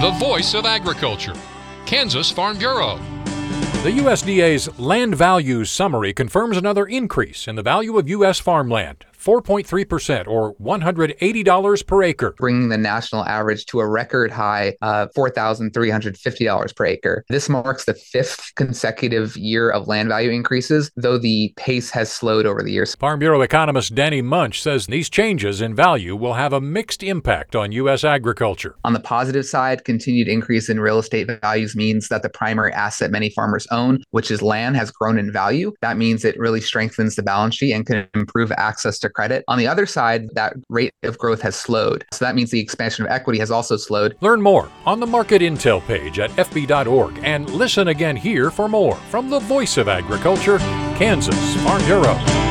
the voice of agriculture, Kansas Farm Bureau. The USDA's Land Values Summary confirms another increase in the value of U.S. farmland, 4.3% or $180 per acre. Bringing the national average to a record high of $4,350 per acre. This marks the fifth consecutive year of land value increases, though the pace has slowed over the years. Farm Bureau economist Danny Munch says these changes in value will have a mixed impact on U.S. agriculture. On the positive side, continued increase in real estate values means that the primary asset many farmers own, which is land, has grown in value. That means it really strengthens the balance sheet and can improve access to credit. On the other side, that rate of growth has slowed. So that means the expansion of equity has also slowed. Learn more on the Market Intel page at fb.org and listen again here for more from the Voice of Agriculture, Kansas Farm Bureau.